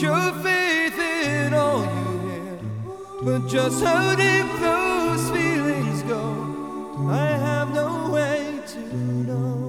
your faith in all you hear. But just how deep those feelings go, I have no way to know.